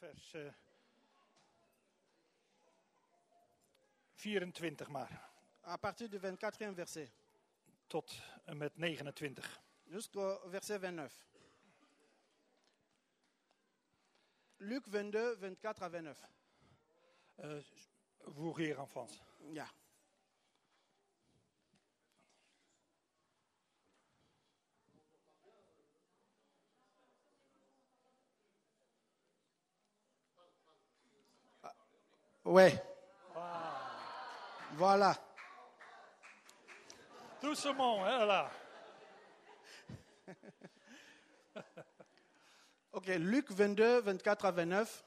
vers vers 24 maar. À partir du 24e verset Tot en met 29. jusqu'au verset 29. Luc 22, 24 à 29. Vous rire en Frans. Yeah. Ouais. Voilà. Doucement, hein, là. Ok, Luc 22, 24 à 29.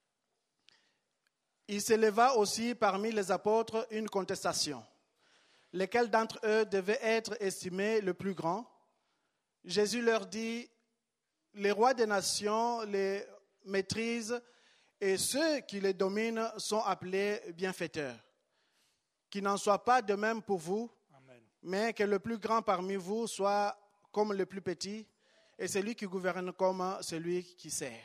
Il s'éleva aussi parmi les apôtres une contestation. Lesquels d'entre eux devaient être estimés le plus grand? Jésus leur dit, les rois des nations les maîtrisent et ceux qui les dominent sont appelés bienfaiteurs. Qu'il n'en soit pas de même pour vous, Amen. mais que le plus grand parmi vous soit comme le plus petit et celui qui gouverne comme celui qui sert.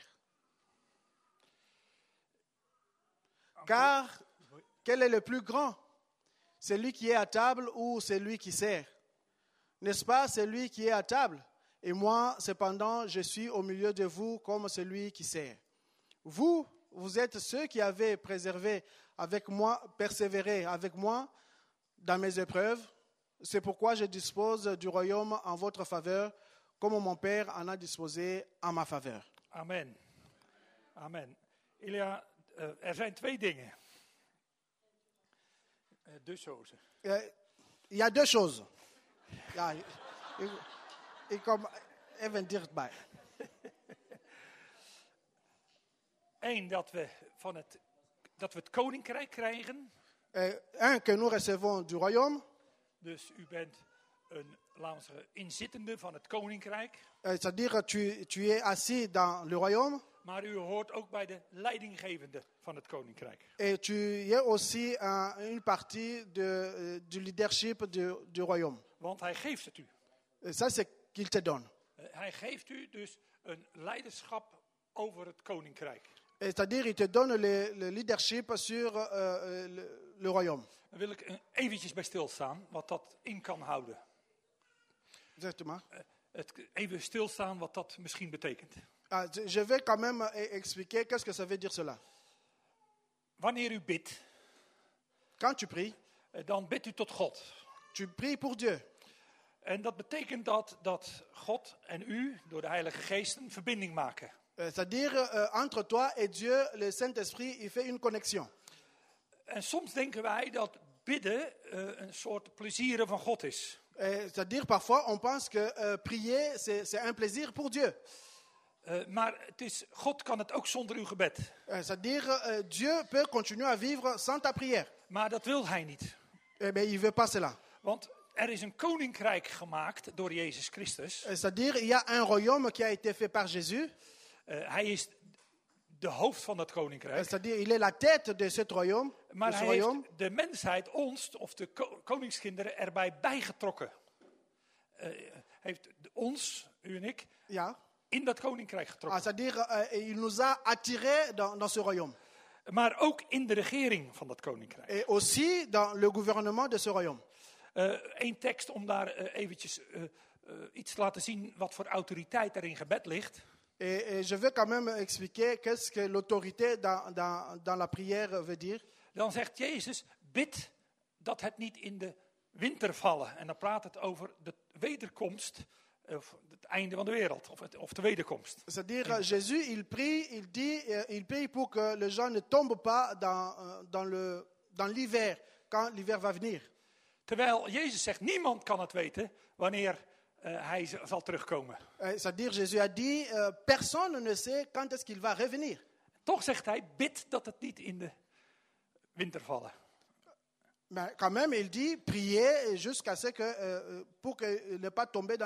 Car quel est le plus grand? Celui qui est à table ou celui qui sert? N'est-ce pas celui qui est à table? Et moi, cependant, je suis au milieu de vous comme celui qui sert. Vous êtes ceux qui avez persévéré avec moi dans mes épreuves. C'est pourquoi je dispose du royaume en votre faveur, comme mon Père en a disposé en ma faveur. Amen. Amen. Er zijn twee dingen. Deux choses. Il y a deux choses. Ja, ik kom even dichtbij. Eén, dat we het koninkrijk krijgen. Un, que nous recevons du royaume. Dus u bent een, laten we zeggen, inzittende van het koninkrijk. C'est-à-dire, tu es assis dans le royaume. Maar u hoort ook bij de leidinggevende van het koninkrijk. Et tu es aussi une partie du leadership du royaume. Want hij geeft het u. Et ça, c'est qu'il te donne. Hij geeft u dus een leiderschap over het koninkrijk. C'est-à-dire, il te donne le leadership sur le royaume. Daar wil ik eventjes bij stilstaan, wat dat in kan houden. Exactement. Even stilstaan wat dat misschien betekent. Je vais quand même expliquer qu'est-ce que ça veut dire cela. Wanneer u bidt, Quand tu pries, dan bidt u tot God. tu pries pour Dieu. En dat betekent dat God en u door de Heilige Geest een verbinding maken. C'est-à-dire, entre toi et Dieu, le Saint-Esprit, il fait une connexion. En soms denken wij dat bidden een soort plezieren van God is. C'est-à-dire, parfois, on pense que prier, c'est un plaisir pour Dieu. Maar God kan het ook zonder uw gebed. C'est-à-dire, Dieu peut continuer à vivre sans ta prière. Maar dat wil hij niet. Mais il ne veut pas cela. Want er is een koninkrijk gemaakt door Jezus Christus. C'est-à-dire, il y a un royaume qui a été fait par Jésus. Hij is de hoofd van dat koninkrijk. C'est-à-dire, il est la tête de ce royaume. Maar hij heeft de mensheid, ons, of de koningskinderen, erbij bijgetrokken. Heeft ons, u en ik, Ja. in dat koninkrijk getrokken. C'est-à-dire, il nous a attirés dans ce royaume. Maar ook in de regering van dat koninkrijk. Et aussi dans le gouvernement de ce royaume. Eén tekst om daar eventjes iets te laten zien wat voor autoriteit er in gebed ligt. Et je vais quand même expliquer qu'est-ce que l'autorité dans la prière veut dire. Dan zegt Jezus, bid dat het niet in de winter vallen. En dan praat het over de wederkomst, of het einde van de wereld, of de wederkomst. C'est-à-dire, Jésus, il prie pour que les gens ne tombent pas dans l'hiver, quand l'hiver va venir. Terwijl Jezus zegt, niemand kan het weten wanneer hij zal terugkomen. C'est-à-dire, Jésus a dit, personne ne sait quand est-ce qu'il va revenir. Toch zegt hij, bid dat het niet in de winter vallen. Mais quand même, il dit, priez jusqu'à ce que, pour que ne pas tomber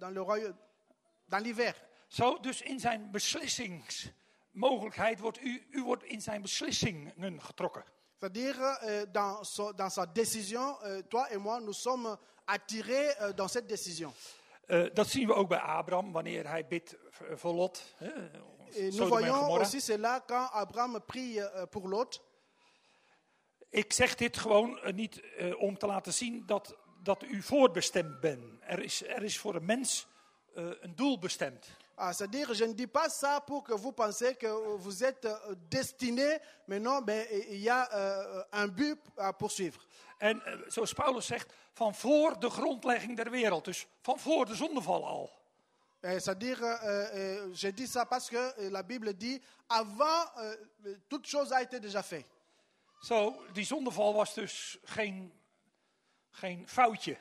dans l'hiver. Zo, dus in zijn beslissingsmogelijkheid wordt u wordt in zijn beslissingen getrokken. C'est-à-dire, dans sa décision, toi et moi, nous sommes attirés dans cette décision. Dat zien we ook bij Abraham, wanneer hij bidt voor Lot. Et nous Sodom en voyons Gomorra. aussi cela quand Abraham prie pour Lot. Ik zeg dit gewoon niet om te laten zien dat u voorbestemd bent. Er is voor een mens een doel bestemd. C'est-à-dire, je ne dis pas ça pour que vous pensiez que vous êtes destiné, mais non, mais il y a un but à poursuivre. En zoals Paulus zegt, van voor de grondlegging der wereld. Dus van voor de zondeval al. C'est-à-dire, je dis ça parce que la Bible dit, avant, toute chose a été déjà faite. Zo, die zondeval was dus geen foutje.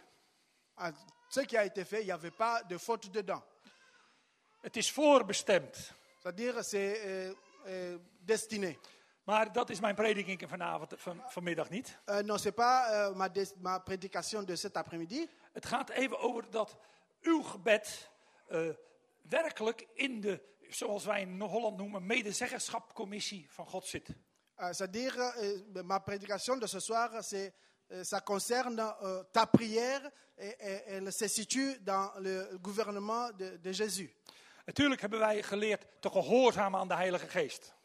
Ce qui a été fait, il n'y avait pas de faute dedans. Het is voorbestemd. C'est-à-dire, c'est destiné. Maar dat is mijn prediking vanmiddag niet. Non, ce n'est pas ma prédication de cet après-midi. Het gaat even over dat uw gebed werkelijk in de, zoals wij in Holland noemen, medezeggenschapcommissie van God zit. C'est-à-dire, ma prédication de ce soir, ça concerne ta prière et elle se situe dans le gouvernement de Jésus. Natuurlijk hebben wij geleerd te gehoorzamen aan de Heilige Geest.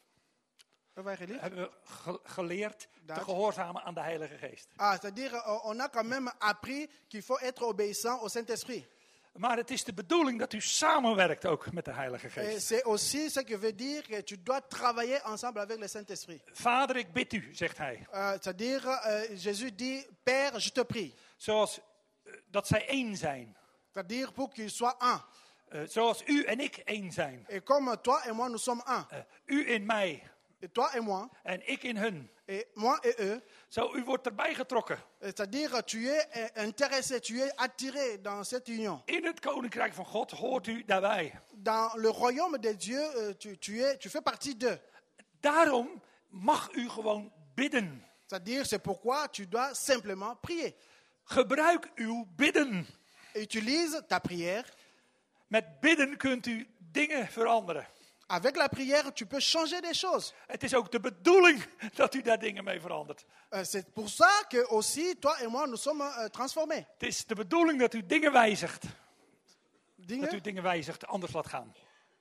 Hebben we geleerd te gehoorzamen aan de Heilige Geest. C'est-à-dire, on a quand même appris qu'il faut être obéissant au Saint-Esprit. Maar het is de bedoeling dat u samenwerkt ook met de Heilige Geest. C'est aussi ce que veut dire que tu dois travailler ensemble avec le Saint-Esprit. Vader, ik bid u, zegt hij. C'est-à-dire, Jésus dit, Père, je te prie. Zoals dat zij één zijn. C'est-à-dire pour qu'ils soient un. Zoals u en ik één zijn. Et comme toi et moi, nous sommes un. U in mij. Et toi et moi. En ik in hun. Et moi et eux. Zo, u wordt erbij getrokken. C'est-à-dire, tu es intéressé, tu es attiré dans cette union. In het koninkrijk van God hoort u daarbij. Dans le royaume de Dieu, tu fais partie d'eux. Daarom mag u gewoon bidden. C'est-à-dire, c'est pourquoi tu dois simplement prier. Gebruik uw bidden. Utilise ta prière. Met bidden kunt u dingen veranderen. Avec la prière, tu peux changer des choses. Het is ook de bedoeling dat u daar dingen mee verandert. C'est pour ça que aussi, toi et moi, nous sommes transformés. Het is de bedoeling dat u dingen wijzigt. Dingen? Dat u dingen wijzigt, anders laat gaan.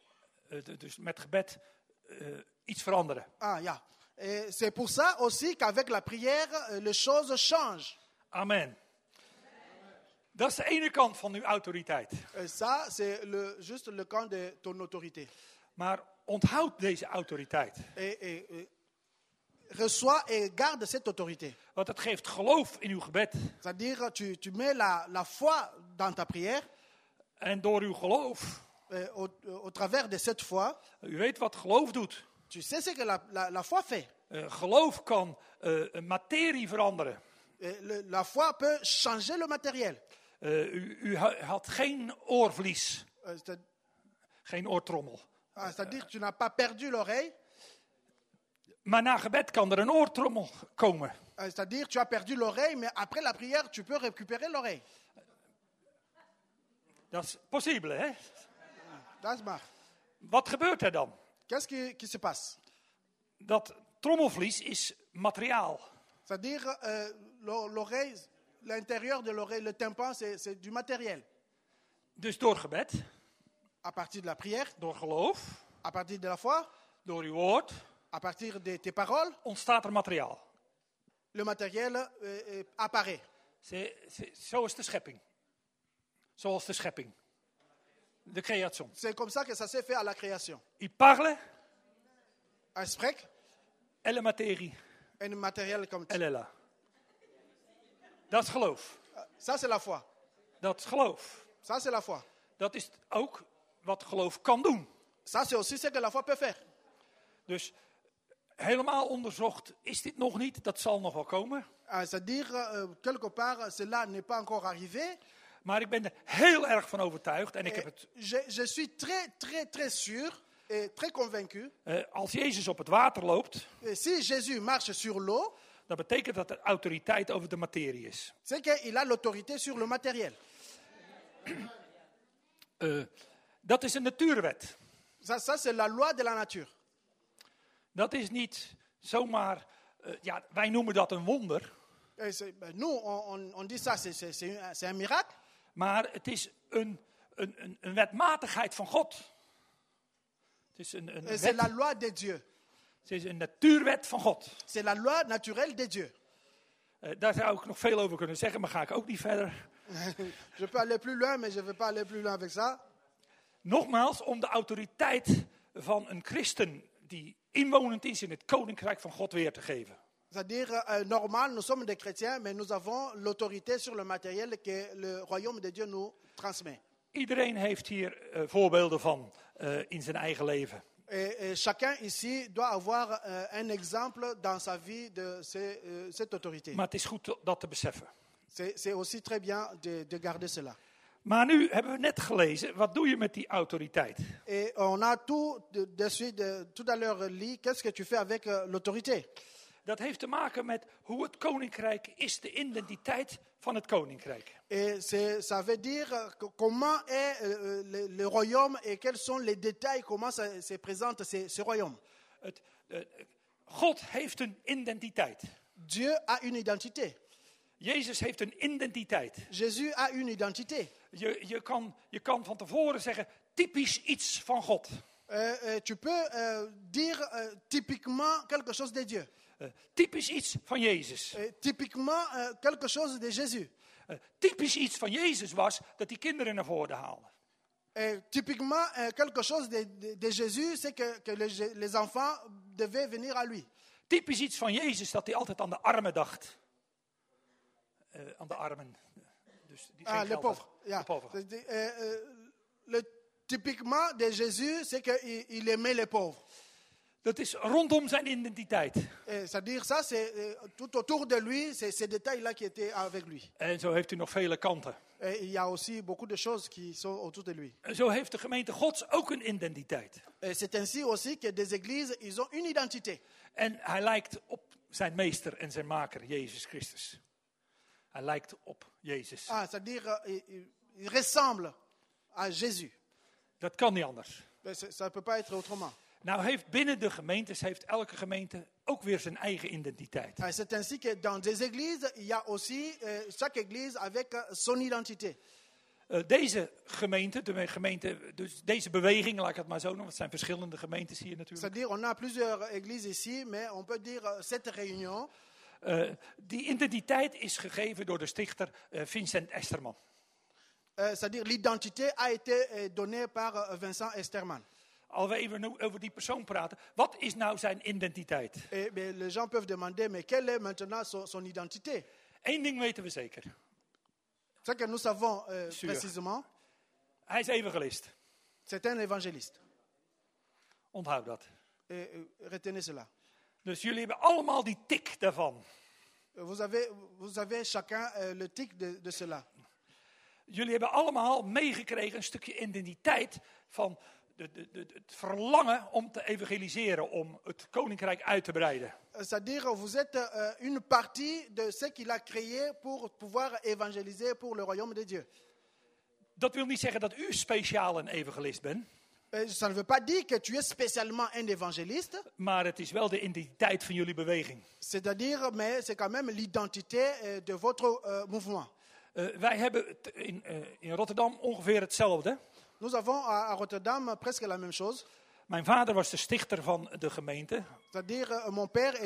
Dus met gebed iets veranderen. Ja. C'est pour ça aussi qu'avec la prière, les choses changent. Amen. Dat is de ene kant van uw autoriteit. Ça, c'est juste le camp de ton autorité. Maar onthoud deze autoriteit. Reçois et garde cette autorité. Want het geeft geloof in uw gebed. C'est-à-dire, tu mets la foi dans ta prière. En door uw geloof. Au travers de cette foi. U weet wat geloof doet. Tu sais ce que la foi fait. Geloof kan materie veranderen. La foi peut changer le matériel. U had geen oorvlies. Geen oortrommel. C'est-à-dire que tu n'as pas perdu l'oreille. Maar na gebed kan er een oortrommel komen. C'est-à-dire tu as perdu l'oreille, mais après la prière, tu peux récupérer l'oreille. Dat is possible, hè? Dat is maar. Wat gebeurt er dan? Qu'est-ce qui se passe? Dat trommelvlies is materiaal. C'est-à-dire l'oreille, l'intérieur de l'oreille, le tympan, c'est du matériel. Dus door gebed. À partir de la prière. Door geloof. À partir de la foi. Door uw woord. À partir de tes paroles. Ontstaat er materiaal. Le matériel apparaît. Zo is de schepping. Zoals de schepping. De creation. C'est comme ça que ça s'est fait à la création. Il parle. Hij spreekt. En de materie. En het materieel komt. Elle est là. Dat is geloof. Ça c'est la foi. Dat is geloof. Ça c'est la foi. Dat is ook wat geloof kan doen. Ça c'est aussi ce que la foi peut faire. Dus helemaal onderzocht is dit nog niet. Dat zal nog wel komen. C'est-à-dire, quelque part, cela n'est pas encore arrivé. Maar ik ben er heel erg van overtuigd. En ik heb het. Je suis très sûr et très convaincu. Als Jezus op het water loopt. Si Jésus marche sur l'eau. Dat betekent dat er autoriteit over de materie is. C'est qu'il a l'autorité sur le matériel. Dat is een natuurwet. Ça c'est la loi de la nature. Dat is niet zomaar. Wij noemen dat een wonder. Nous, on dit ça, c'est un miracle. Maar het is een wetmatigheid van God. Het Het is een Et c'est wet. la loi de Dieu. Het is een natuurwet van God. C'est la loi naturelle de Dieu. Daar zou ik nog veel over kunnen zeggen, maar ga ik ook niet verder. Je peux aller plus loin, mais je ne vais pas aller plus loin avec ça. Nogmaals, om de autoriteit van een christen die inwonend is in het koninkrijk van God weer te geven. C'est-à-dire, normal, nous sommes des chrétiens, mais nous avons l'autorité sur le matériel que le royaume de Dieu nous transmet. Iedereen heeft hier voorbeelden van in zijn eigen leven. Et chacun ici doit avoir un exemple dans sa vie de cette autorité. Maar het is goed dat te beseffen. C'est aussi très bien de garder cela. Maar nu hebben we net gelezen, wat doe je met die autoriteit? Et on a tout tout à l'heure lu, qu'est-ce que tu fais avec l'autorité? Dat heeft te maken met hoe het koninkrijk is, de identiteit van het koninkrijk. Et ça veut dire comment est le royaume et quels sont les détails, comment ça se présente ce royaume. God heeft een identiteit. Dieu a une identité. Jezus heeft een identiteit. Jésus a une identité. Je kan van tevoren zeggen, typisch iets van God. Tu peux dire typiquement quelque chose de Dieu. Typisch iets van Jezus. Typiquement quelque chose de Jésus. Typisch iets van Jezus was dat hij kinderen naar voren haalde. Typiquement quelque chose de Jésus, c'est que les enfants devaient venir à lui. Typisch iets van Jezus dat hij altijd aan de armen dacht. Aan de armen. Dus die geen Ah, les geld pauvres. hadden. Yeah. De pauvres. Typiquement de Jésus, c'est qu'il aimait les pauvres. Dat is rondom zijn identiteit. C'est-à-dire ça, c'est tout autour de lui, c'est ces détails-là qui étaient avec lui. En zo heeft u nog vele kanten. Et il y a aussi beaucoup de choses qui sont autour de lui. En zo heeft de gemeente Gods ook een identiteit. C'est ainsi aussi que des églises, ils ont une identité. En hij lijkt op zijn meester en zijn maker, Jezus Christus. Hij lijkt op Jezus. C'est-à-dire, il ressemble à Jésus. Dat kan niet anders. Ça ne peut pas être autrement. Nou heeft binnen de gemeentes, heeft elke gemeente ook weer zijn eigen identiteit. C'est ainsi que dans des églises, il y a aussi chaque église avec son identité. Deze gemeente, dus deze beweging, laat ik het maar zo noemen, het zijn verschillende gemeentes hier natuurlijk. C'est-à-dire, on a plusieurs églises ici, mais on peut dire cette réunion. Die identiteit is gegeven door de stichter Vincent Esterman. C'est-à-dire, l'identité a été donnée par Vincent Esterman. Als we even over die persoon praten, wat is nou zijn identiteit? Et les gens peuvent demander, mais quelle est maintenant son identité? Eén ding weten we zeker. Ce que nous savons Sûr. précisément, Hij is evangelist. c'est un évangéliste. Onthoud dat. Et retenez cela. Dus jullie hebben allemaal die tik daarvan. Vous avez chacun le tic de cela. Jullie hebben allemaal meegekregen een stukje identiteit van het verlangen om te evangeliseren, om het koninkrijk uit te breiden. C'est-à-dire, vous êtes une partie de ce qu'il a créé pour pouvoir évangéliser pour le royaume de Dieu. Dat wil niet zeggen dat u speciaal een evangelist bent, Ça ne veut pas dire que tu es spécialement un évangéliste. maar het is wel de identiteit van jullie beweging. C'est-à-dire, mais c'est quand même l'identité de votre mouvement. Wij hebben in Rotterdam ongeveer hetzelfde. Nous avons à Rotterdam presque la même chose. Mijn vader was de stichter van de gemeente. C'est-à-dire, mon père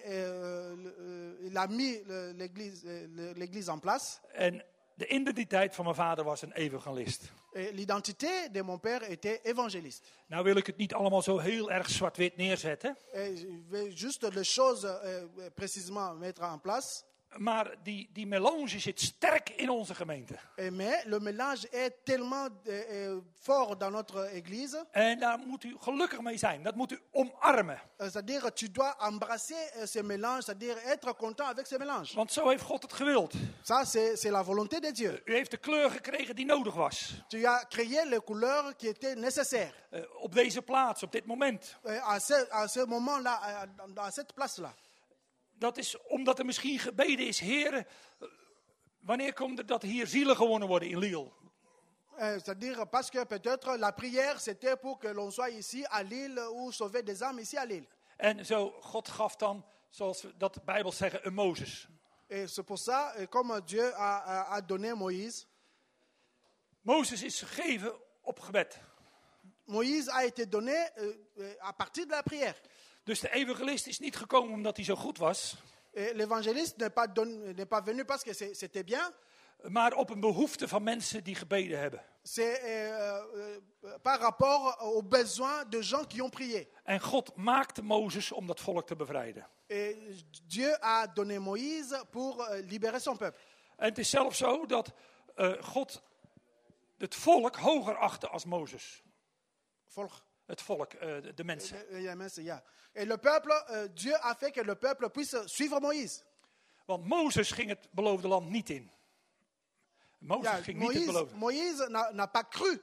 il a mis l'église en place. En de identiteit van mijn vader was een evangelist. Et l'identité de mon père était évangéliste. Nou wil ik het niet allemaal zo heel erg zwart-wit neerzetten. Et je vais juste les choses précisément mettre en place. Maar die melange zit sterk in onze gemeente. Mais le mélange est tellement fort dans notre église. En daar moet u gelukkig mee zijn. Dat moet u omarmen. C'est-à-dire, tu dois embrasser ce mélange, c'est-à-dire être content avec ce mélange. Want zo heeft God het gewild. Ça, c'est la volonté de Dieu. U heeft de kleur gekregen die nodig was. Tu as créé les couleurs qui étaient nécessaires. Op deze plaats, op dit moment. À ce moment-là, à cette place-là. Dat is omdat er misschien gebeden is, Heere, wanneer komt het dat hier zielen gewonnen worden in Lille? C'est-à-dire parce que peut-être la prière c'était pour que l'on soit ici à Lille ou sauver des âmes ici à Lille. En zo, God gaf dan, zoals we dat de Bijbel zeggen, een Mozes. Et c'est pour ça, comme Dieu a donné Moïse. Mozes is gegeven op gebed. Moïse a été donné à partir de la prière. Dus de evangelist is niet gekomen omdat hij zo goed was, Et l'évangéliste n'est pas venu parce que c'était bien. maar op een behoefte van mensen die gebeden hebben. C'est par rapport aux besoins de gens qui ont prié. En God maakte Mozes om dat volk te bevrijden. Et Dieu a donné Moïse pour libérer son peuple. En het is zelfs zo dat God het volk hoger achtte als Mozes. Volk. Het volk, de mensen. Yeah. Et le peuple, Dieu a fait que le peuple puisse suivre Moïse. Want Mozes ging het beloofde land niet in. Mozes ging niet het beloofde. Moïse n'a pas cru.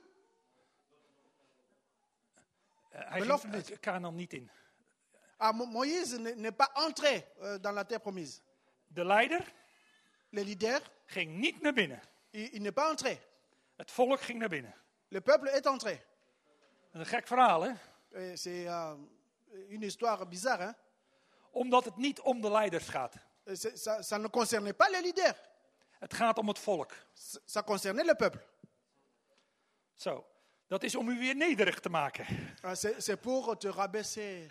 Hij ging Canaan niet in. Moïse n'est pas entré dans la terre promise. De leider Le leader, ging niet naar binnen. il n'est pas entré. Het volk ging naar binnen. Le peuple est entré. Dat is een gek verhaal, hè? C'est une histoire bizarre. Hein? Omdat het niet om de leiders gaat. Ça ne concernait pas les leaders. Het gaat om het volk. Ça concernait le peuple. Zo, dat is om u weer nederig te maken. C'est pour te rabaisser.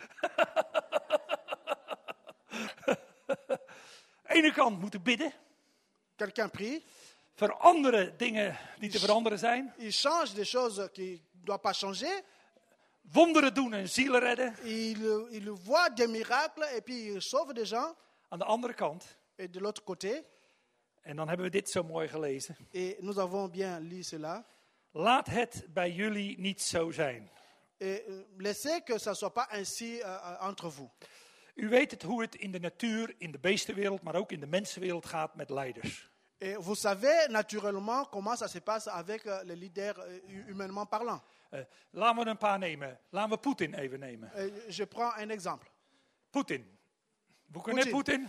Aan de ene kant moeten bidden. Quelqu'un prie. Veranderen dingen die te veranderen zijn. Il change des choses qui ne doivent pas changer. Wonderen doen en zielen redden. Il voit des miracles et puis il sauve des gens. Aan de andere kant. Et de l'autre côté. En dan hebben we dit zo mooi gelezen. Et nous avons bien lu cela. Laat het bij jullie niet zo zijn. Et laissez que ça ne soit pas ainsi entre vous. U weet het hoe het in de natuur, in de beestenwereld, maar ook in de mensenwereld gaat met leiders. Et vous savez naturellement comment ça se passe avec les leaders humainement parlant. Laten we een paar nemen. Laten we Poetin even nemen. Je prends un exemple. Poetin. Vous connaissez Poetin?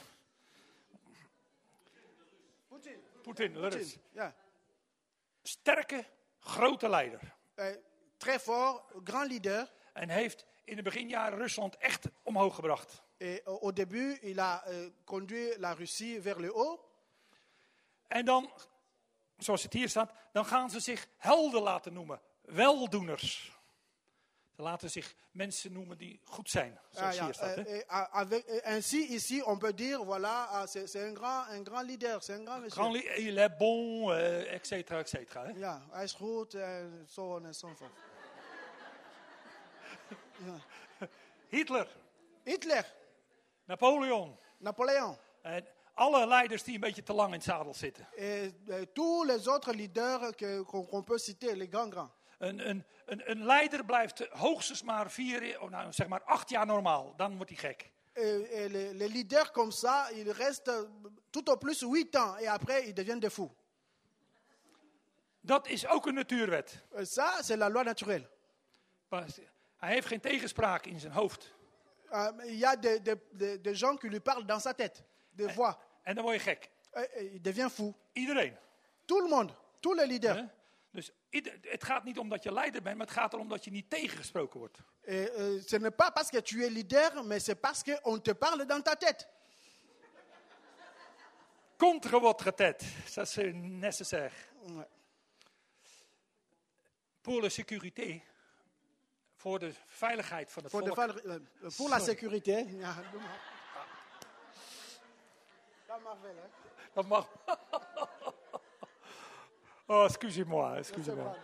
Poetin, Rusland. Yeah. Sterke, grote leider. Très fort, grand leader. En heeft in de beginjaren Rusland echt omhoog gebracht. Et au début, il a conduit la Russie vers le haut. En dan, zoals het hier staat, dan gaan ze zich helden laten noemen. Weldoeners. Ze laten zich mensen noemen die goed zijn, zoals hier staat. Ainsi, ici, on peut dire, voilà, c'est un grand leader, c'est un grand monsieur. Il est bon, et cetera, et cetera. Ja, hij is goed, zo on en zo voort. Hitler. Napoleon. En alle leiders die een beetje te lang in het zadel zitten. Tous les autres leaders qu'on peut citer, les grands. Een leider blijft hoogstens maar 8 jaar normaal. Dan wordt hij gek. Les leaders comme ça, ils restent tout au plus 8 ans et après ils deviennent des fous. Dat is ook een natuurwet. Ça, c'est la loi naturelle. Hij heeft geen tegenspraak in zijn hoofd. Il y a des gens qui lui parlent dans sa tête, des voix. En dan word je gek. Il devient fou. Iedereen. Tout le monde, tous les leaders. Dus het gaat niet om dat je leider bent, maar het gaat erom dat je niet tegengesproken wordt. Ce n'est pas parce que tu es leader, mais c'est parce qu'on te parle dans ta tête. Contre votre tête, ça c'est nécessaire. Ouais. Pour la sécurité, voor de veiligheid van het volk. Pour la sécurité. Ja, dat mag wel, hè? Dat mag. Oh, excusez-moi, excusez-moi.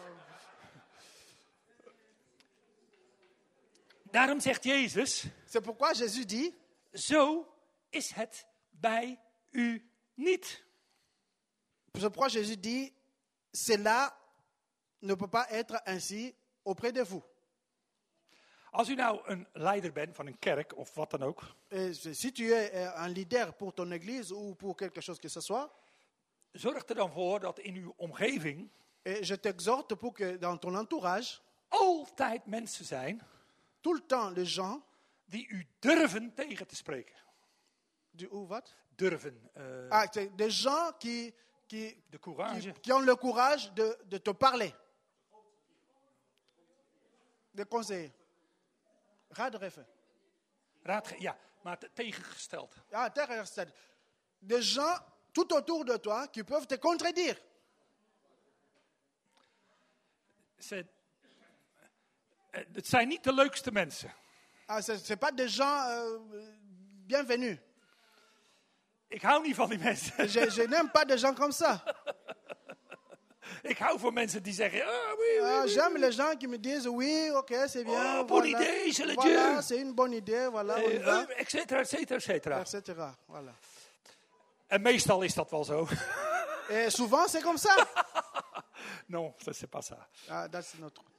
Daarom zegt Jezus. C'est pourquoi Jésus dit. Zo is het bij u niet. C'est pourquoi Jésus dit, cela ne peut pas être ainsi auprès de vous. Als u nou een leider bent van een kerk of wat dan ook. Si tu es un leader pour ton église ou pour quelque chose que ce soit. Zorg er dan voor dat in uw omgeving. Et je t'exhorte pour que dans ton entourage. Altijd mensen zijn. Tout le temps les gens. Die u durven tegen te spreken. Wat? Durven. Des gens qui ont le courage de te parler. De conseiller. Raadgeven. Ja, maar tegengesteld. Ja, tegengesteld. Des gens tout autour de toi qui peuvent te contredire. Het zijn niet de leukste mensen. C'est pas des gens bienvenus. Ik hou niet van die mensen. Je n'aime pas des gens comme ça. Ik hou van mensen die zeggen, oui. J'aime les gens qui me disent, oui, ok, c'est bien. Oh, bonne idée, c'est le Voilà, Dieu. c'est une bonne idée, voilà, on y va. Et cetera, et cetera, et cetera. Et cetera, voilà. En meestal is dat wel zo. Et souvent, c'est comme ça. Non, ça c'est pas ça. That's not true.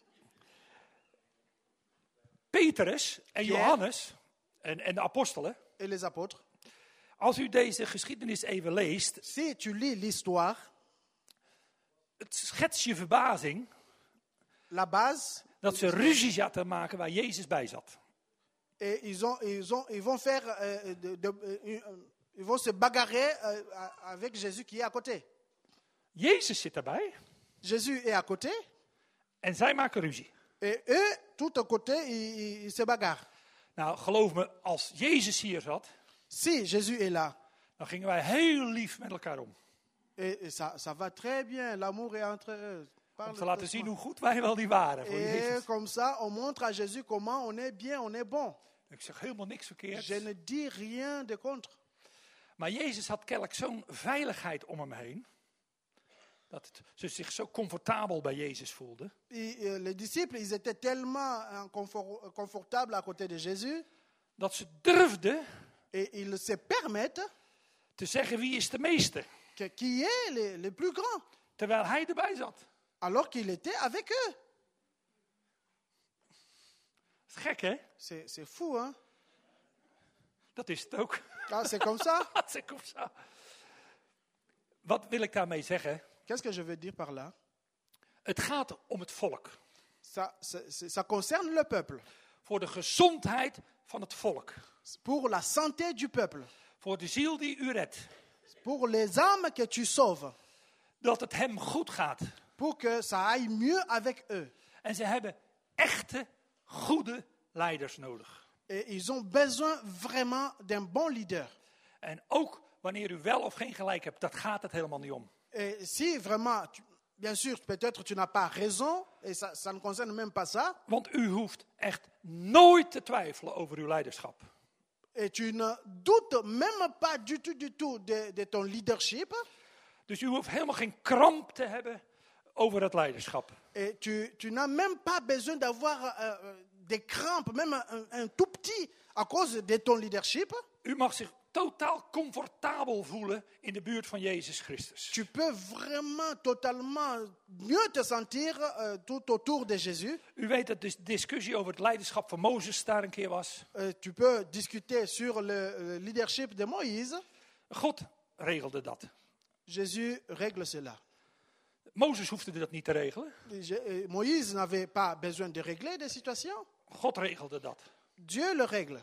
Petrus en Pierre. Johannes en de apostelen. Et les apôtres. Als u deze geschiedenis even leest, Si tu lis l'histoire, het schetst je verbazing la base, dat ze ruzie zaten te maken waar Jezus bij zat. et ils vont faire, ils vont se bagarrer avec Jésus qui est à côté. Jezus zit erbij Jésus est à côté, en zij maken ruzie. et eux, tout à côté, ils se bagarrent. Nou, geloof me, als Jezus hier zat, Si Jésus est là, dan gingen wij heel lief met elkaar om. et ça va très bien, l'amour est entre eux. Om te laten zien hoe goed wij wel niet waren voor Et Jezus. comme ça, on montre à Jésus comment on est bien, on est bon. Ik zeg helemaal niks verkeerd. Je ne dis rien de contre. Maar Jezus had kennelijk zo'n veiligheid om hem heen. Dat ze zich zo comfortabel bij Jezus voelden. Les disciples, ils étaient tellement confortables à côté de Jésus. Dat ze durfden Et ils se permettent te zeggen wie is de meeste. qui est le plus grand. Terwijl hij erbij zat. Alors qu'il était avec eux. Dat is gek, hè? C'est fou, hein? Dat is het ook. C'est comme ça. C'est comme ça. Wat wil ik daarmee zeggen? Qu'est-ce que je veux dire par là? Het gaat om het volk. Ça concerne le peuple. Voor de gezondheid van het volk. Pour la santé du peuple. Voor de ziel die u redt. Pour les âmes que tu sauves. Dat het hem goed gaat. Pour que ça aille mieux avec eux. En ze hebben echte, goede leiders nodig. Et ils ont besoin vraiment d'un bon leader. En ook wanneer u wel of geen gelijk hebt, dat gaat het helemaal niet om. Et si vraiment, bien sûr, peut-être tu n'as pas raison, et ça ne concerne même pas ça. Want u hoeft echt nooit te twijfelen over uw leiderschap. Et tu ne doutes même pas du tout de ton leadership. Dus u hoeft helemaal geen kramp te hebben over het leiderschap. Et tu n'as même pas besoin d'avoir des crampes, même un tout petit, à cause de ton leadership. U mag zich totaal comfortabel voelen in de buurt van Jezus Christus. Tu peux vraiment totalement mieux te sentir tout autour de Jésus. U weet dat de discussie over het leiderschap van Mozes daar een keer was. Tu peux discuter sur le leadership de Moïse. God regelde dat. Jésus règle cela. Mozes hoefde dat niet te regelen. Moïse n'avait pas besoin de régler des situations. God regelde dat. Dieu le règle.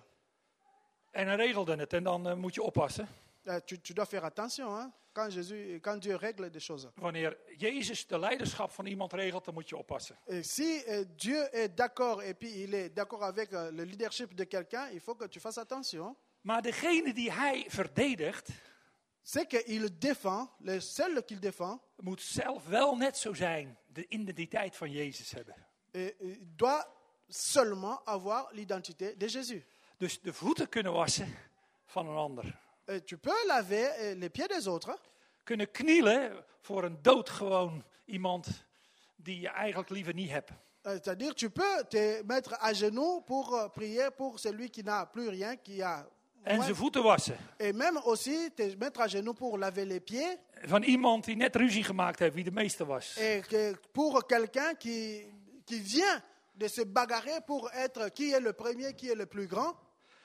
En hij regelde het en dan moet je oppassen. Tu dois faire attention, hein? Quand Dieu règle des choses. Wanneer Jezus de leiderschap van iemand regelt, dan moet je oppassen. Et si Dieu est d'accord et puis il est d'accord avec le leadership de quelqu'un, il faut que tu fasses attention. Maar degene die hij verdedigt, C'est qu'il défend, le seul qu'il défend, moet zelf wel net zo zijn, de identiteit van Jezus hebben. et il doit seulement avoir l'identité de Jésus. Dus de voeten kunnen wassen van een ander. Et tu peux laver les pieds des autres. Kunnen knielen voor een doodgewoon iemand die je eigenlijk liever niet hebt. C'est-à-dire, tu peux te mettre à genoux pour prier pour celui qui n'a plus rien, qui a... En zijn voeten wassen. Et même aussi te mettre à genoux pour laver les pieds. Van iemand die net ruzie gemaakt heeft wie de meester was. Et que pour quelqu'un qui vient de se bagarrer pour être qui est le premier, qui est le plus grand.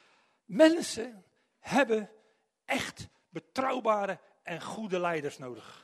Mensen hebben echt betrouwbare en goede leiders nodig.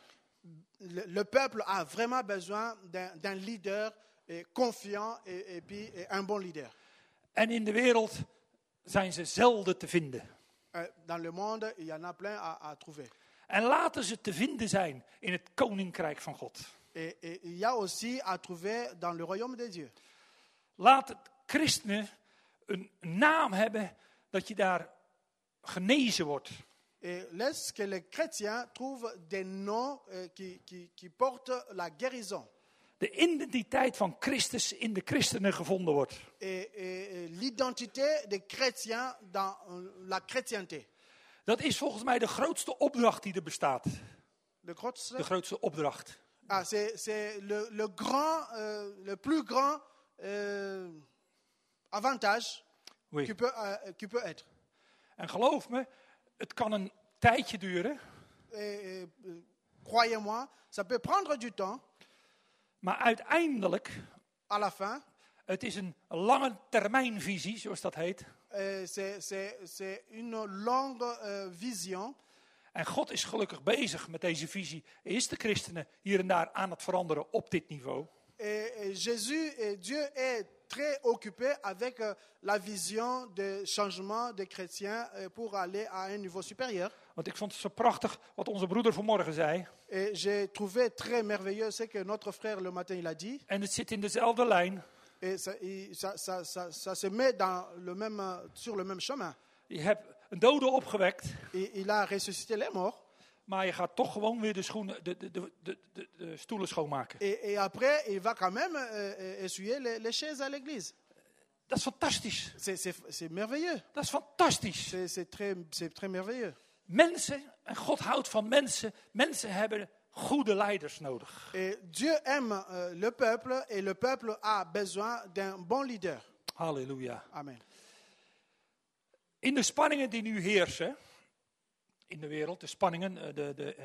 Le peuple a vraiment besoin d'un leader confiant et puis un bon leader. En in de wereld zijn ze zelden te vinden. Dans le monde, il y en a plein à trouver. En laten ze te vinden zijn in het koninkrijk van God. Et il y a aussi à trouver dans le royaume de Dieu. Laat christenen een naam hebben dat je daar genezen wordt. Et laisse que les chrétiens trouvent des noms qui portent la guérison. de identiteit van Christus in de christenen gevonden wordt. Et l'identité des chrétiens dans la chrétienté. Dat is volgens mij de grootste opdracht die er bestaat. De grootste opdracht. Ah, c'est le plus grand avantage Oui. qui peut être. En geloof me, het kan een tijdje duren. Croyez-moi, ça peut prendre du temps. Maar uiteindelijk, à la fin, het is een lange termijnvisie, zoals dat heet. C'est une longue vision. En God is gelukkig bezig met deze visie. Is de christenen hier en daar aan het veranderen op dit niveau. Et Jésus et Dieu est très occupé avec la vision de changement des chrétiens pour aller à un niveau supérieur. Want ik vond het zo prachtig wat onze broeder vanmorgen zei. Et j'ai trouvé très merveilleux ce que notre frère le matin il a dit. En het zit in dezelfde lijn. Et ça se met sur le même chemin. Je hebt een dode opgewekt. Il a ressuscité les morts. Maar je gaat toch gewoon weer de stoelen schoonmaken. Et après, il va quand même essuyer les chaises à l'église. Dat is fantastisch. C'est merveilleux. Dat is fantastisch. C'est très merveilleux. Mensen, en God houdt van mensen. Mensen hebben goede leiders nodig. Et Dieu aime le peuple et le peuple a besoin d'un bon leader. Halleluja. Amen. In de spanningen die nu heersen in de wereld, de spanningen,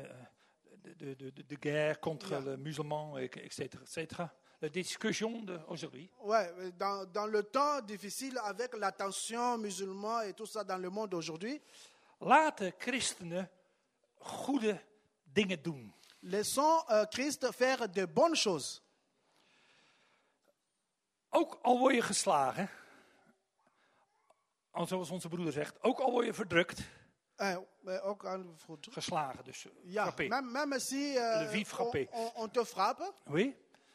de guerre contre les musulmans, etc. La discussion aujourd'hui. Ouais, dans le temps difficile avec la tension musulmane et tout ça dans le monde aujourd'hui. Laten christenen goede dingen doen. Laissons Christ faire de bonnes choses. Ook al word je geslagen, zoals onze broeder zegt, ook al word je verdrukt. Geslagen, dus frappé. Même si on te frappe. Oui.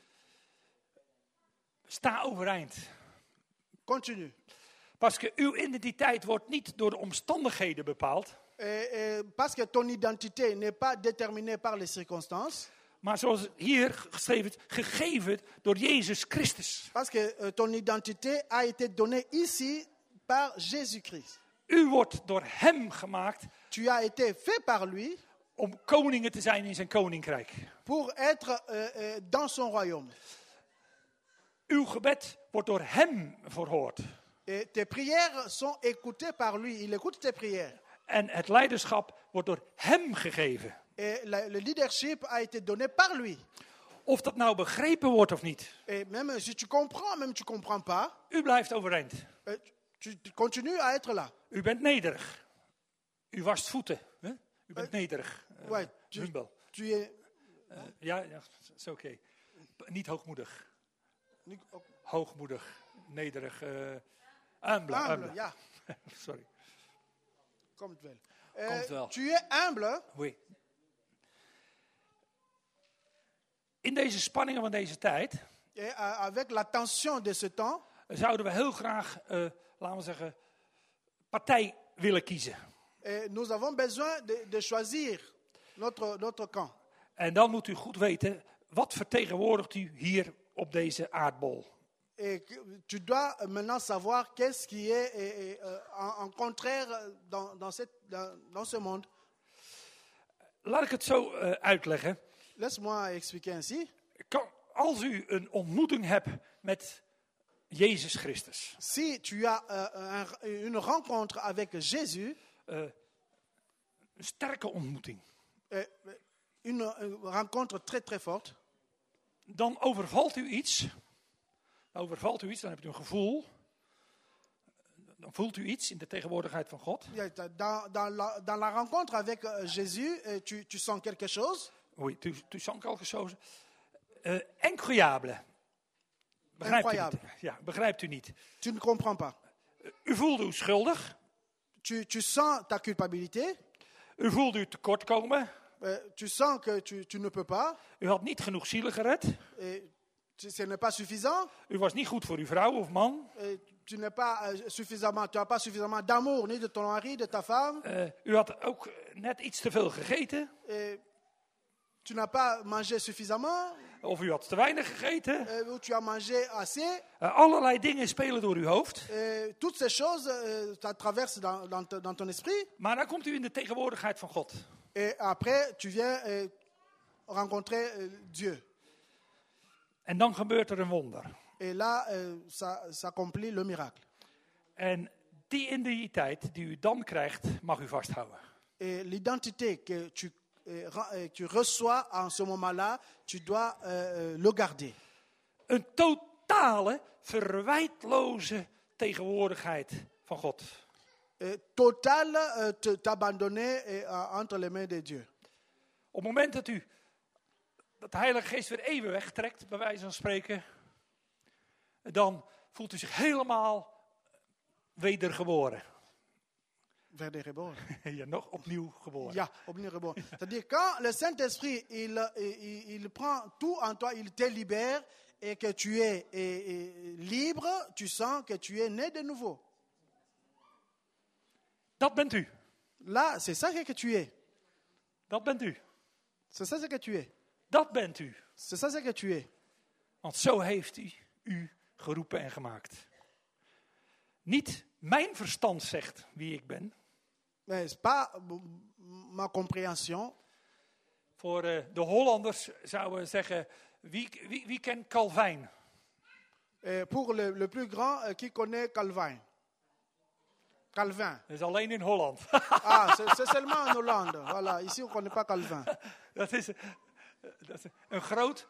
Sta overeind. Continue. Parce que uw identiteit wordt niet door de omstandigheden bepaald. Parce que ton identité n'est pas déterminée par les circonstances. Maar zoals hier geschreven is, gegeven door Jezus Christus. Parce que ton identité a été donnée ici par Jésus-Christ. U wordt door hem gemaakt. Tu as été fait par lui. Om koningen te zijn in zijn koninkrijk. Pour être dans son royaume. Uw gebed wordt door hem verhoord. Et tes prières sont écoutées par lui. Il écoute tes prières. En het leiderschap wordt door hem gegeven. Et le leadership a été donné par lui. Of dat nou begrepen wordt of niet. Et même si tu comprends, même tu comprends pas. U blijft overeind. Tu continues à être là. U bent nederig. U wast voeten. Hè? U bent nederig. Ouais, tu es... Ja, is oké. Niet hoogmoedig. Hoogmoedig. Nederig. Humble. Ja. Sorry. Komt wel. Komt wel. Tu es humble. Oui. In deze spanningen van deze tijd. Et avec la tension de ce temps. Zouden we heel graag, laten we zeggen, partij willen kiezen. Et nous avons besoin de choisir notre camp. En dan moet u goed weten, wat vertegenwoordigt u hier op deze aardbol? Et tu dois maintenant savoir qu'est-ce qui est en contraire dans ce monde. Laat ik het zo uitleggen. Laisse-moi expliquer ainsi. Als u een ontmoeting hebt met Jezus Christus. Si tu as une rencontre avec Jésus. Een sterke ontmoeting. Une rencontre très très forte. Dan overvalt u iets. Dan hebt u een gevoel. Dan voelt u iets in de tegenwoordigheid van God. Dans la rencontre avec Jésus, tu sens quelque chose. Oui, tu sens quelque chose. Incroyable. Begrijpt u niet? Tu ne comprends pas. U voelde u schuldig. Tu sens ta culpabilité. U voelde u tekortkomen. Tu sens que tu ne peux pas. U had niet genoeg zielen gered. Ce n'est pas suffisant. U was niet goed voor uw vrouw of man. Tu n'as pas suffisamment d'amour ni de ton mari, de ta femme. U had ook net iets te veel gegeten. tu n'as pas mangé suffisamment, of u had te weinig gegeten. ou tu as mangé assez. Allerlei dingen spelen door uw hoofd. Toutes ces choses, ça traverse dans ton esprit. Maar dan komt u in de tegenwoordigheid van God. Et après, tu viens rencontrer Dieu. En dan gebeurt er een wonder. Et là, ça accomplit le miracle. En die identiteit die u dan krijgt, mag u vasthouden. Et l'identité que tu reçois en ce moment-là, tu dois le garder. Een totale, verwijtloze tegenwoordigheid van God. Total, t'abandonner entre les mains de Dieu. Op het moment dat u dat de Heilige Geest weer even wegtrekt, bij wijze van spreken, dan voelt u zich helemaal wedergeboren. Wedergeboren. Ja, nog opnieuw geboren. Ja, opnieuw geboren. C'est-à-dire, quand le Saint-Esprit, il prend tout en toi, il te libère, et que tu es libre, tu sens que tu es né de nouveau. Dat bent u. Là, c'est ça que tu es. Dat bent u. C'est ça que tu es. Dat bent u. C'est ça que tu es. Want zo heeft hij u geroepen en gemaakt. Niet mijn verstand zegt wie ik ben. Mais c'est pas ma compréhension. Voor de Hollanders zouden we zeggen, wie kent Calvijn? Pour le plus grand, qui connaît Calvin? Calvin. Dat is alleen in Holland. C'est seulement en Hollande. Voilà, ici on ne connaît pas Calvin. Dat is een groot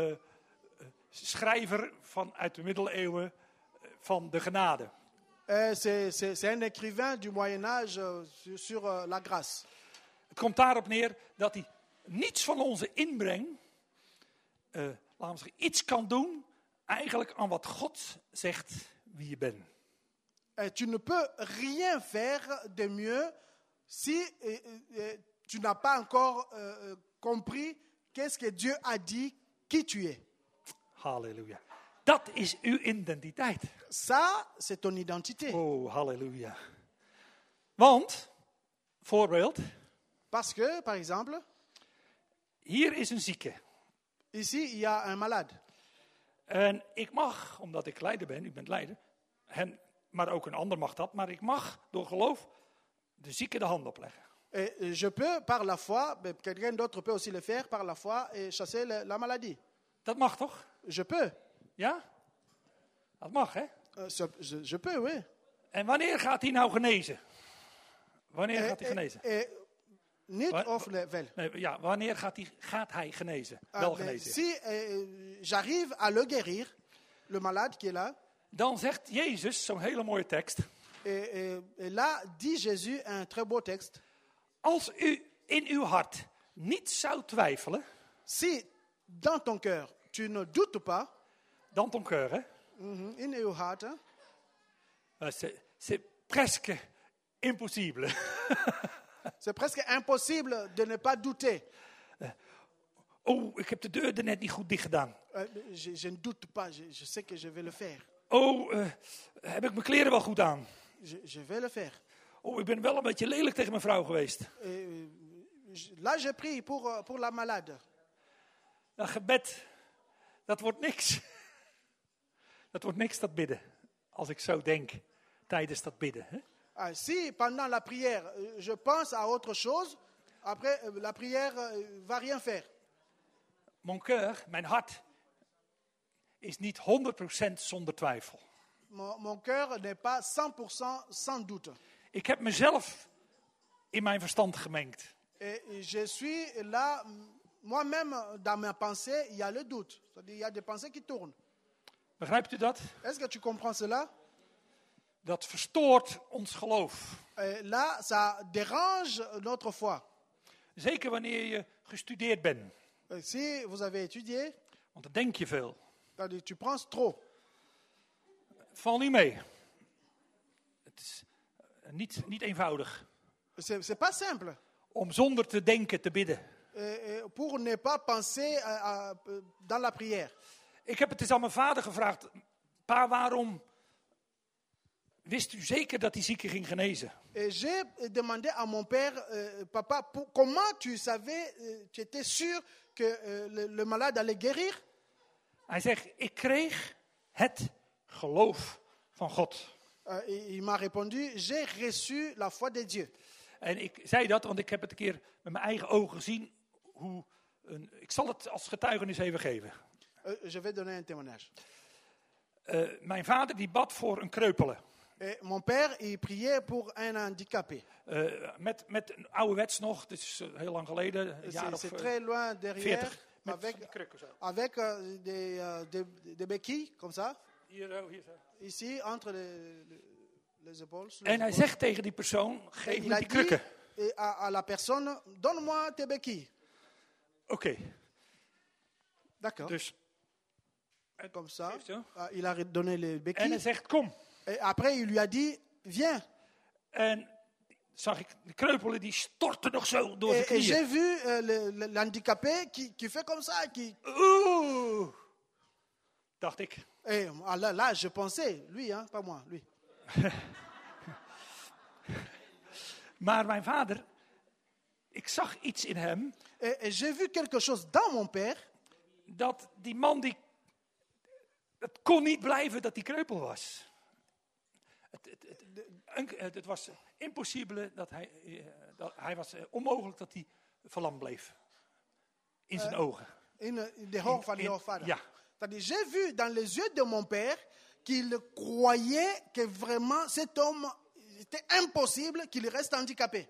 schrijver uit de middeleeuwen van de genade. C'est un écrivain du Moyen-Âge sur la grâce. Het komt daarop neer dat hij niets van onze inbreng, laten we zeggen, iets kan doen eigenlijk aan wat God zegt wie je bent. Tu ne peux rien faire de mieux si tu n'as pas encore compris qu'est-ce que Dieu a dit, qui tu es. Halleluja. Dat is uw identiteit. Ça, c'est ton identité. Oh, halleluja. Want, voorbeeld. Parce que, par exemple, hier is een zieke. Ici, il y a un malade. En ik mag, omdat ik leider ben, u bent leider, maar ook een ander mag dat, maar ik mag door geloof de zieke de hand opleggen. Et je peux, par la foi, quelqu'un d'autre peut aussi le faire, par la foi, et chasser la maladie. Dat mag toch? Je peux. Ja? Dat mag, hè? Je peux, oui. En wanneer gaat hij nou genezen? Wanneer gaat hij genezen? Niet of wel. Nee, ja, wanneer gaat hij genezen? Wel genezen. Si j'arrive à le guérir, le malade qui est là. Dan zegt Jezus, zo'n hele mooie tekst. Et là dit Jésus un très beau texte. Als u in uw hart niet zou twijfelen. Si dans ton cœur tu ne doutes pas. Dans ton cœur, hè? In uw hart. C'est presque impossible. C'est presque impossible de ne pas douter. Oh, ik heb de deur er net niet goed dicht gedaan. Je ne doute pas, je sais que je vais le faire. Oh, heb ik mijn kleren wel goed aan? Je vais le faire. Oh, ik ben wel een beetje lelijk tegen mijn vrouw geweest. Là, je prie pour la malade. Dat gebed, dat wordt niks. Dat wordt niks, dat bidden. Als ik zo denk, tijdens dat bidden. Hè? Si pendant la prière, je pense à autre chose, après la prière va rien faire. Mon cœur, mijn hart, is niet 100% zonder twijfel. Mon cœur n'est pas 100% sans doute. Ik heb mezelf in mijn verstand gemengd. Et je suis là, moi-même, dans mes pensées, il y a le doute. C'est-à-dire, il y a des pensées qui tournent. Begrijpt u dat? Est-ce que tu comprends cela? Dat verstoort ons geloof. Là, ça dérange notre foi. Zeker wanneer je gestudeerd bent. Si vous avez étudié, want dan denk je veel. Tu penses trop. Val niet mee. Het is niet eenvoudig. C'est pas simple. Om zonder te denken te bidden. Pour ne pas penser dans la prière. Ik heb het eens aan mijn vader gevraagd. Pa, waarom wist u zeker dat die zieke ging genezen? J'ai demandé à mon père, papa, comment tu savais, tu étais sûr que le malade allait guérir? Hij zegt, ik kreeg het geloof van God. Il m'a répondu, j'ai reçu la foi de Dieu. En ik zei dat, want ik heb het een keer met mijn eigen ogen gezien. Ik zal het als getuigenis even geven. Je vais donner un témoignage. Mijn vader die bad voor een kreupele. Mon père, il priait pour un handicapé. Met een ouderwets nog, dit is heel lang geleden, een jaar of C'est très loin derrière, 40. Met krukken zo. avec des béquilles, comme ça, Hier zo. ici, entre les épaules. En hij zegt tegen die persoon, geef me die krukken. À la personne, donne-moi tes béquilles. Oké. D'accord. Dus, Comme ça, geeft zo. il a donné les En hij béquilles. zegt, kom. Et après, il lui a dit, viens. En zag ik de kreupelen, die storten nog zo door zijn Et j'ai knieën. vu l'handicapé qui fait comme ça. Oeh, dacht ik. Et là, je pensais, lui, hein, pas moi, lui. Maar mijn vader, ik zag iets in hem. Et j'ai vu quelque chose dans mon père. Dat die man, het kon niet blijven dat hij kreupel was. Het was impossible dat hij was onmogelijk dat hij verlamd bleef. In zijn ogen. In de hoofd van jouw vader. Ja. C'est-à-dire, j'ai vu dans les yeux de mon père qu'il croyait que vraiment cet homme, c'était impossible qu'il reste handicapé.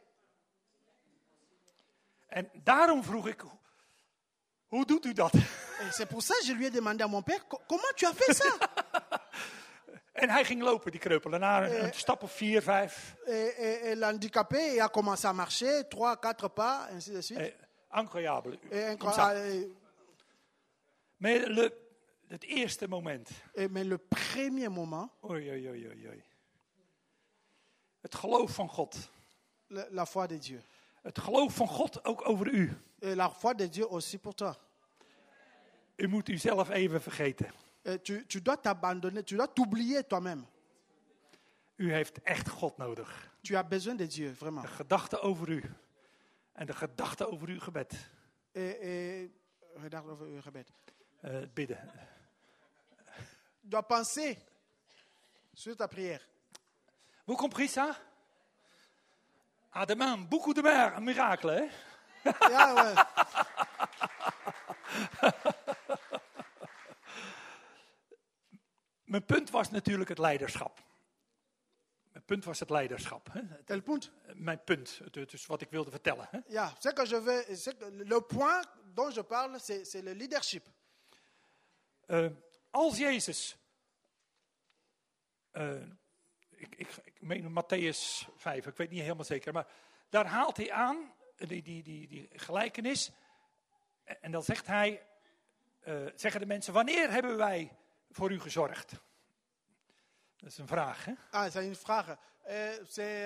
En daarom vroeg ik, hoe doet u dat? Et c'est pour ça que je lui ai demandé à mon père, comment tu as fait ça? En hij ging lopen, die kreupelen, na een stap of 4, 5. Et l'handicapé a commencé à marcher, 3, 4 pas, ainsi de suite. Incroyable. Et Maar het eerste moment. mais le premier moment, Oei. Het geloof van God. la foi de Dieu. Het geloof van God ook over u. Et la foi de Dieu aussi pour toi. U moet uzelf even vergeten. Tu dois t'abandonner, tu dois t'oublier toi-même. U heeft echt God nodig. Tu as besoin de Dieu, vraiment. De gedachte over u. En de gedachte over uw gebed. Regarde over uw gebed. Bidden. Tu dois penser sur ta prière. Vous compris ça? Ah, demain, beaucoup de mer, un miracle, hè? Ja, ouais. Mijn punt was natuurlijk het leiderschap. Mijn punt was het leiderschap. Hè? Quel punt? Mijn punt, dus wat ik wilde vertellen. Hè? Ja, le point dont je parle, c'est le leadership. Als Jezus, ik meen Matthäus 5, ik weet niet helemaal zeker, maar daar haalt hij aan die gelijkenis. En dan zegt hij, zeggen de mensen, wanneer hebben wij voor u gezorgd? Dat is een vraag, hè? Ah, c'est une phrase. C'est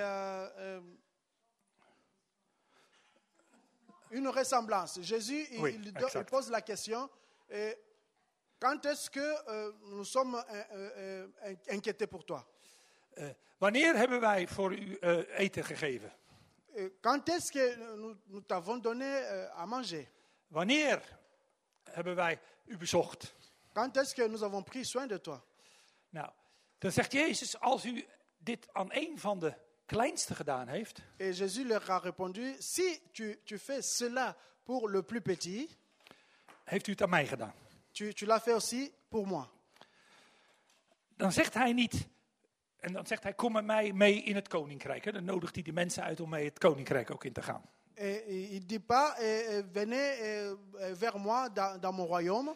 une ressemblance. Jésus, il pose la question, quand est-ce que nous sommes inquiétés pour toi? Wanneer hebben wij voor u eten gegeven? Quand est-ce que nous t'avons donné à manger? Wanneer hebben wij u bezocht? Quand est-ce que nous avons pris soin de toi? Nou, dan zegt Jezus, als u dit aan een van de kleinste gedaan heeft. Et Jésus leur a répondu, si tu fais cela pour le plus petit, heeft u het aan mij gedaan. Tu l'as fait aussi pour moi. Dan zegt hij niet, en dan zegt hij, kom met mij mee in het koninkrijk. Hè? Dan nodigt hij die mensen uit om mee het koninkrijk ook in te gaan. Et il dit pas, venez vers moi dans mon royaume.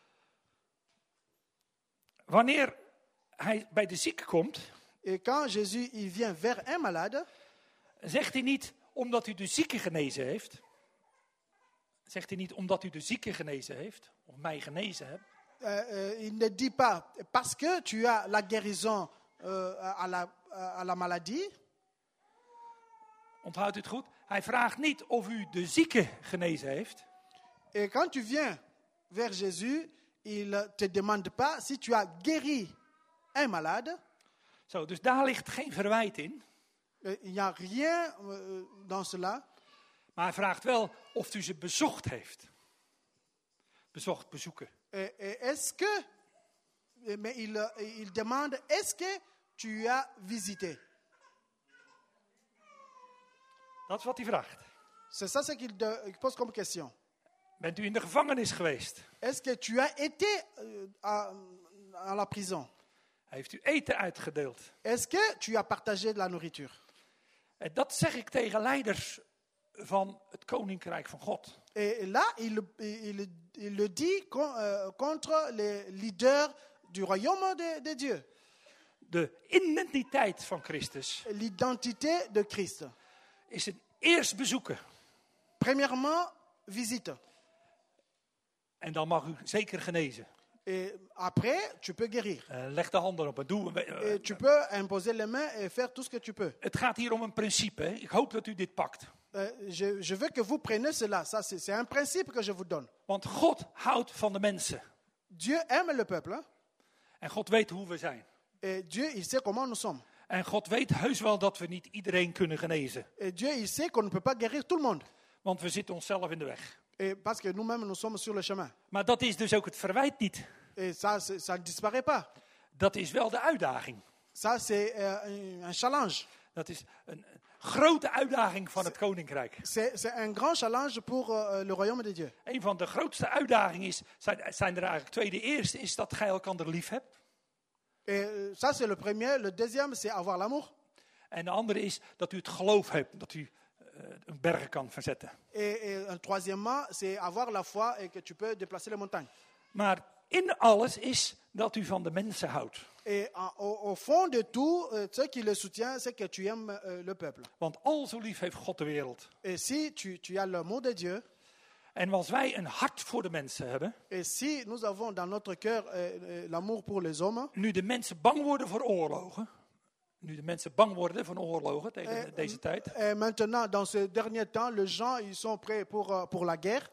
Wanneer hij bij de zieke komt, et quand Jésus il vient vers un malade, zegt hij niet omdat u de zieke genezen heeft. Zegt hij niet omdat u de zieke genezen heeft, of mij genezen hebt. Il ne dit pas parce que tu as la guérison à la maladie. Onthoudt u het goed? Hij vraagt niet of u de zieke genezen heeft. Et quand tu viens vers Jésus, il te demande pas si tu as guéri un malade. Zo, dus daar ligt geen verwijt in. Il n'y a rien dans cela. Maar hij vraagt wel of u ze bezocht heeft. bezocht, bezoeken. Est-ce que, mais il demande, est-ce que tu as visité? Dat is wat hij vraagt. C'est ça ce qu'il pose comme question. Bent u in de gevangenis geweest? Est-ce que tu as été à la prison? Heeft u eten uitgedeeld? Est-ce que tu as partagé de la nourriture? En dat zeg ik tegen leiders van het Koninkrijk van God. Et là, il le dit contre les leaders du royaume de Dieu. De identiteit van Christus L'identité de Christ. is het eerst bezoeken. Premièrement, visite. En dan mag u zeker genezen. Et après, tu peux guérir. Leg de handen op en doe. Et tu peux imposer les mains et faire tout ce que tu peux. Het gaat hier om een principe. Hè? Ik hoop dat u dit pakt. Je veux que vous preniez cela. Ça, c'est un principe que je vous donne. Want God houdt van de mensen. Dieu aime le peuple. Hein? En God weet hoe we zijn. Et Dieu, il sait comment nous sommes. En God weet heus wel dat we niet iedereen kunnen genezen. Et Dieu, il sait qu'on ne peut pas guérir tout le monde. Want we zitten onszelf in de weg. Et parce que nous-mêmes, nous sommes sur le chemin. Maar dat is dus ook het verwijt niet. Et ça ne disparaît pas. Dat is wel de uitdaging. Ça, c'est un challenge. Dat is een grote uitdaging van het Koninkrijk. C'est un grand challenge pour le royaume de Dieu. Een van de grootste uitdagingen zijn er eigenlijk twee. De eerste is dat gij elkander lief hebt. Et ça, c'est le premier. Le deuxième, c'est avoir l'amour. En de andere is dat u het geloof hebt. Dat u een berg kan verzetten. Et troisièmement, c'est avoir la foi et que tu peux déplacer les montagnes. Maar in alles is dat u van de mensen houdt. Et au fond de tout, ce qui le soutient, c'est que tu aimes le peuple. Want al zo lief heeft God de wereld. Et si tu as l'amour de Dieu, En als wij een hart voor de mensen hebben. et si nous avons dans notre cœur l'amour pour les hommes, Nu de mensen bang worden voor oorlogen. Nu de mensen bang worden van oorlogen tegen deze tijd. et maintenant, dans ce dernier temps, les gens ils sont prêts pour la guerre.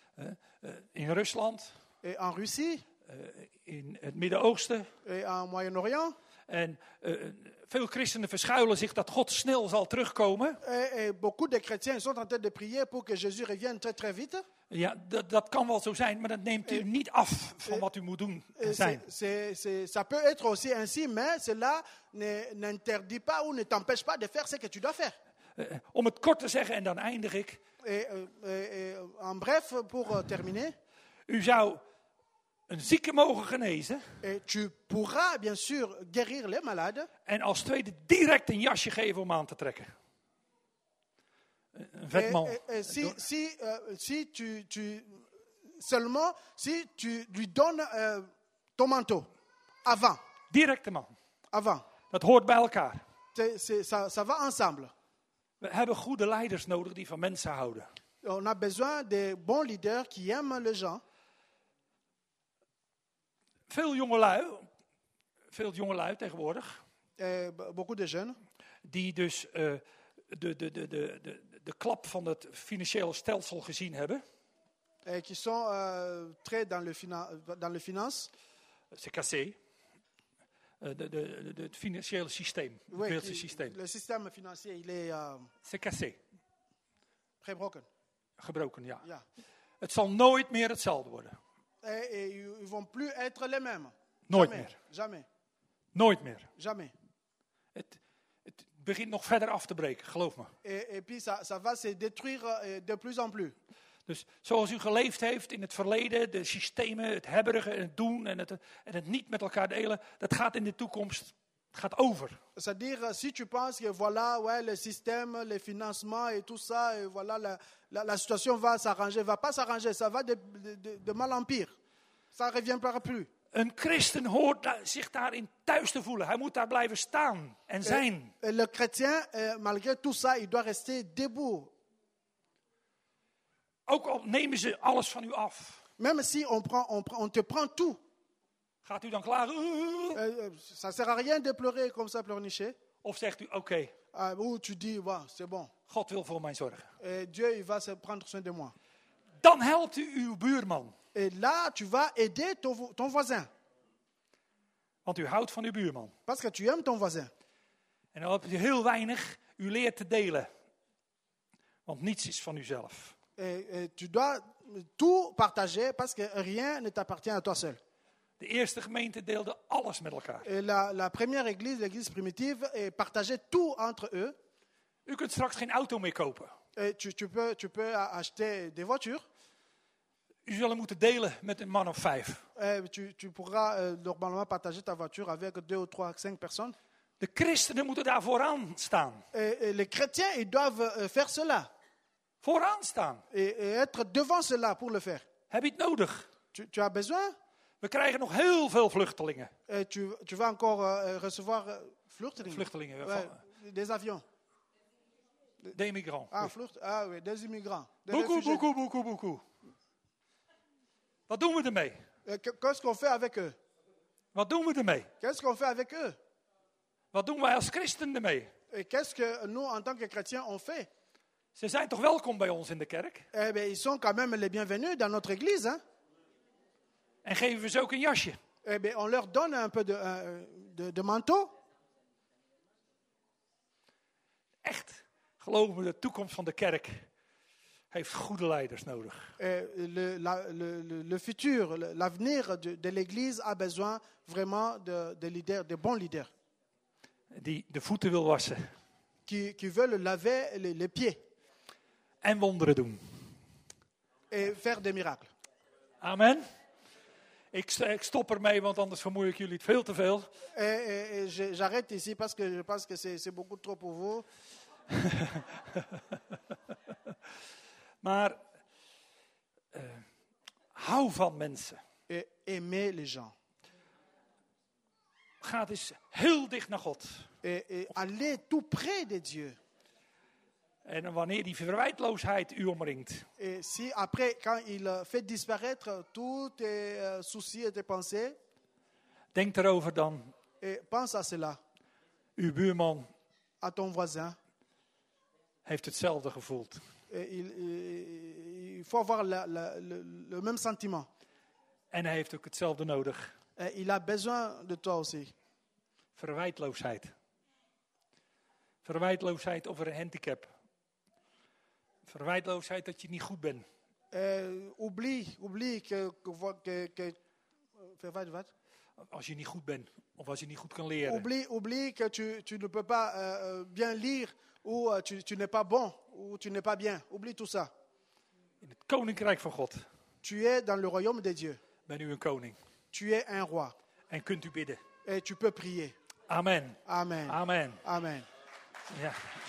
In Rusland. Et en Russie. In het Midden-Oosten. Et en Moyen-Orient. En veel christenen verschuilen zich dat God snel zal terugkomen. Et beaucoup de chrétiens sont en train de prier pour que Jésus revienne très très vite. Ja, dat kan wel zo zijn, maar dat neemt u niet af van wat u moet doen en zijn. Ça peut être aussi ainsi, mais cela n'interdit pas ou ne t'empêche pas de faire ce que tu dois faire. Om het kort te zeggen en dan eindig ik. En bref, pour terminer. U zou een zieke mogen genezen. Et tu pourras bien sûr guérir les malades. En als tweede direct een jasje geven om aan te trekken. Een vêtement. Si tu lui donnes ton manteau avant. Directement. Avant. Dat hoort bij elkaar. Ça va ensemble. We hebben goede leiders nodig die van mensen houden. On a besoin de bons leaders qui aiment les gens. Veel jongelui tegenwoordig. Beaucoup de jeunes. Die dus de klap van het financiële stelsel gezien hebben. Qui sont très dans le finance. C'est cassé. Het financiële systeem. Oui, het systeem. Le système financier, il est C'est cassé. Gebroken. Gebroken, ja. Ja. Het zal nooit meer hetzelfde worden. Et ils vont plus être les mêmes. Nooit Jamais. meer. Jamais. Nooit meer. Jamais. Het begint nog verder af te breken, geloof me. Et puis ça va se détruire de plus en plus. Dus zoals u geleefd heeft in het verleden, de systemen, het hebberigen en het doen en het niet met elkaar delen, dat gaat in de toekomst over. C'est-à-dire, si tu penses que voilà, ouais, le système, les financements et tout ça, et voilà, la situation va s'arranger, va pas s'arranger, ça va de mal en pire. Ça ne reviendra plus. Een christen hoort zich daarin thuis te voelen. Hij moet daar blijven staan en zijn. Et le chrétien, malgré tout ça, il doit rester debout. Ook al nemen ze alles van u af. Même si on te prend tout. Gaat u dan klagen? Ça sert à rien de pleurer comme ça, pleurnicher. Of zegt u, oké. Ou tu dis, wow, c'est bon. God wil voor mij zorgen. Et Dieu, il va se prendre soin de moi. Dan helpt u uw buurman. Et là, tu vas aider ton voisin. Want u houdt van uw buurman. Parce que tu aimes ton voisin. En dan hebt u heel weinig. U leert te delen. Want niets is van uzelf. Et tu dois tout partager parce que rien ne t'appartient à toi seul. De eerste gemeente deelde alles met elkaar. Et la première église, l'église primitive, partageait tout entre eux. U kunt straks geen auto meer kopen. Et tu peux acheter des voitures. U zal hem moeten delen met een man of 5. Tu pourras normalement partager ta voiture avec 2 ou 3, 5 personnes. De christenen moeten daar vooraan staan. Et les chrétiens, ils doivent faire cela. Vooraan staan. Et être devant cela pour le faire. Heb je het nodig? Tu as besoin? We krijgen nog heel veel vluchtelingen. Tu vas encore recevoir Vluchtelingen. des avions. Des migrants. Oui, des immigrants. Beaucoup. Wat doen we ermee? Qu'est-ce qu'on fait avec eux? Wat doen we ermee? Qu'est-ce qu'on fait avec eux? Wat doen wij als christen ermee? Et qu'est-ce que nous, en tant que chrétiens, on fait? Ze zijn toch welkom bij ons in de kerk? Ils sont quand même les bienvenus dans notre église. Hein? En geven we ze ook een jasje? On leur donne un peu de manteau. Echt, geloof me, de toekomst van de kerk heeft goede leiders nodig. Le futur, l'avenir de l'église a besoin vraiment de leaders, de bons leaders. Die de voeten wil wassen. Qui veulent laver les pieds. En wonderen doen. Et faire des miracles. Amen. Ik stop ermee, want anders vermoei ik jullie het veel te veel. J'arrête ici parce que je pense que c'est beaucoup trop pour vous. Maar hou van mensen. Et aimer les gens. Ga eens heel dicht naar God. Et aller tout près de Dieu. En wanneer die verwijtloosheid u omringt. Et si après, quand il fait disparaître tous tes soucis et tes pensées. Denk erover dan. Et pense à cela. Uw buurman. À ton voisin. Heeft hetzelfde gevoeld. Il faut avoir le même sentiment. En hij heeft ook hetzelfde nodig. Il a besoin de toi aussi. Verwijtloosheid. Verwijtloosheid over een handicap. Verwijtloosheid dat je niet goed bent. Oublie que wat? Als je niet goed bent of als je niet goed kan leren. Oublie que tu ne peux pas bien lire ou tu n'es pas bon ou tu n'es pas bien. Oublie tout ça. In het koninkrijk van God. Tu es dans le royaume de Dieu. Ben u een koning. Tu es un roi. En kunt u bidden. Et tu peux prier. Amen. Amen. Amen. Amen. Ja.